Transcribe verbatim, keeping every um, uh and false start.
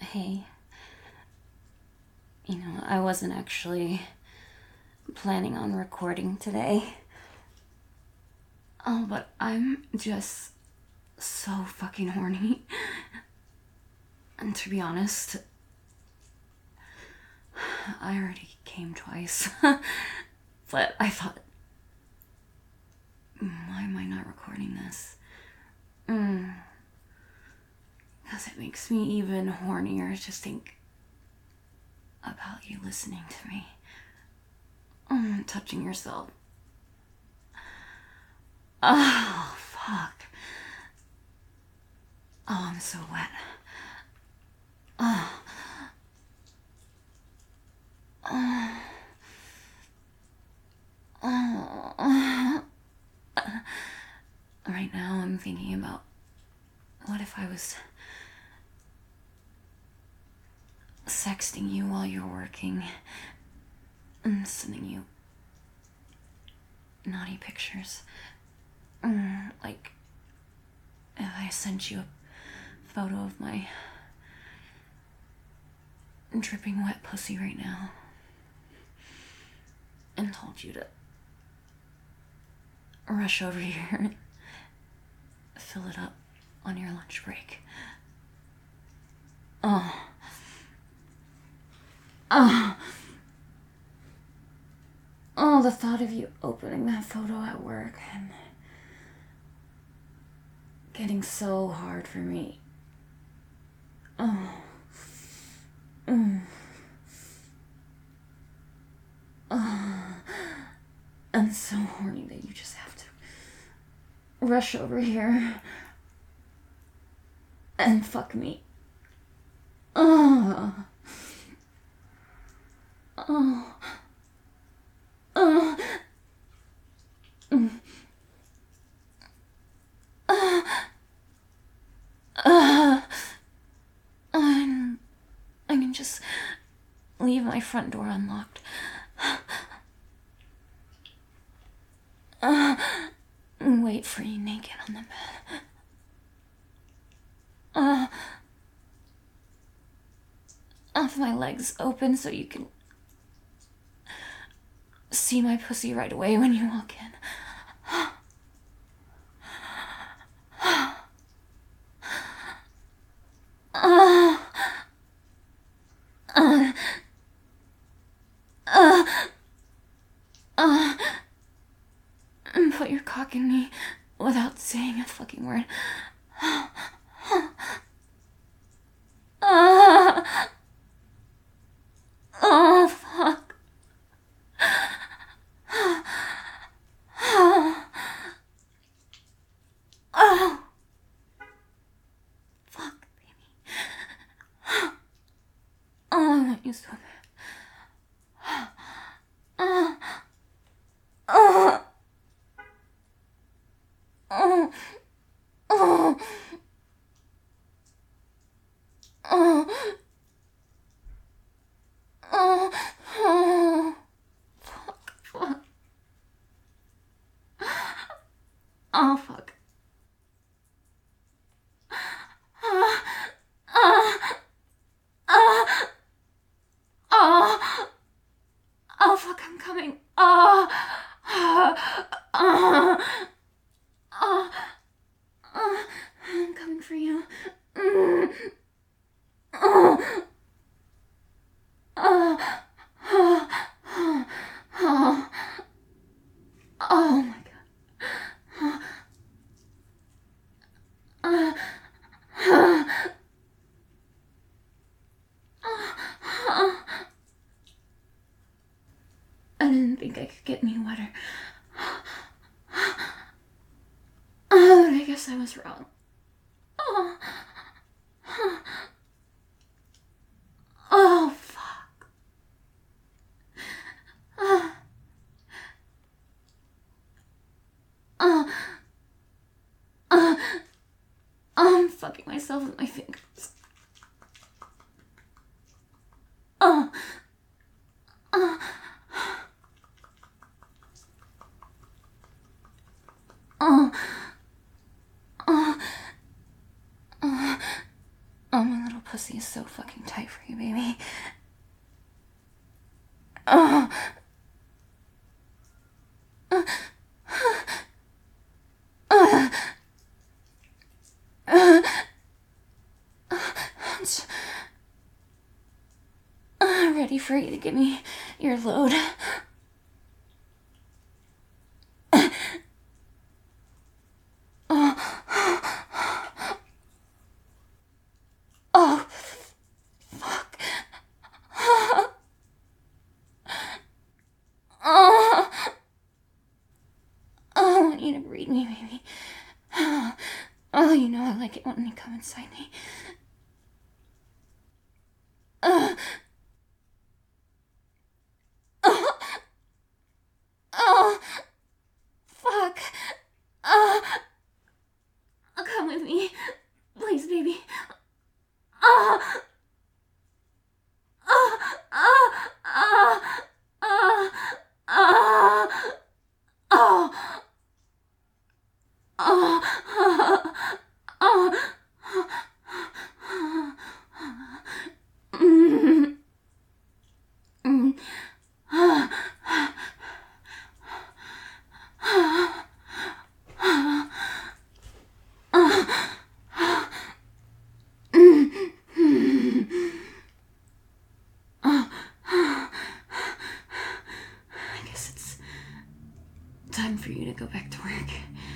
Hey, you know, I wasn't actually planning on recording today. Oh, but I'm just so fucking horny. And to be honest, I already came twice. But I thought, why am I not recording this? Mm. Because it makes me even hornier to think about you listening to me. Mm, touching yourself. Oh, fuck. Oh, I'm so wet. Oh. Oh. Oh. Right now I'm thinking about what if I was sexting you while you're working and sending you naughty pictures. Mm, like if I sent you a photo of my dripping wet pussy right now and told you to rush over here and fill it up on your lunch break. Oh. Oh. Oh, the thought of you opening that photo at work and getting so hard for me. Oh. Mm. Oh. I'm so horny that you just have to rush over here and fuck me. Oh. Oh. Oh. Mm. Uh. Uh. I'm, I can just leave my front door unlocked. Uh, and wait for you naked on the bed. Uh, have my legs open so you can see my pussy right away when you walk in. Uh, uh, uh, uh, put your cock in me without saying a fucking word. Uh, oh, fuck. Oh. Fuck, baby. Oh, I want you so bad. Oh. Oh. Oh. Oh. Oh. Oh. Oh. Fuck. Fuck. Oh, fuck. Oh. Oh. Oh. Oh. Oh, fuck, I'm coming. Oh. Oh. Oh. Oh. Oh. I'm coming for you. Mm. Oh. Oh. Oh. Oh. Oh my god. Uh, uh, uh, I didn't think I could get any wetter. Oh, but I guess I was wrong. Oh, oh fuck. Oh, oh, oh, I'm fucking myself with my fingers. Oh, oh, oh, oh, oh, oh, my little pussy. pussy is so fucking tight for you, baby. Oh. Uh. Uh. Uh. I'm so, uh, ready for you to give me your load. Oh, fuck. Oh, I want you to breathe me, baby. Oh, you know I like it when you come inside me. Uh, oh, oh, fuck. Oh, come with me. Please, baby. Oh, oh, oh, oh, oh, oh, oh, oh, oh, mm, mm, I guess it's time for you to go back to work.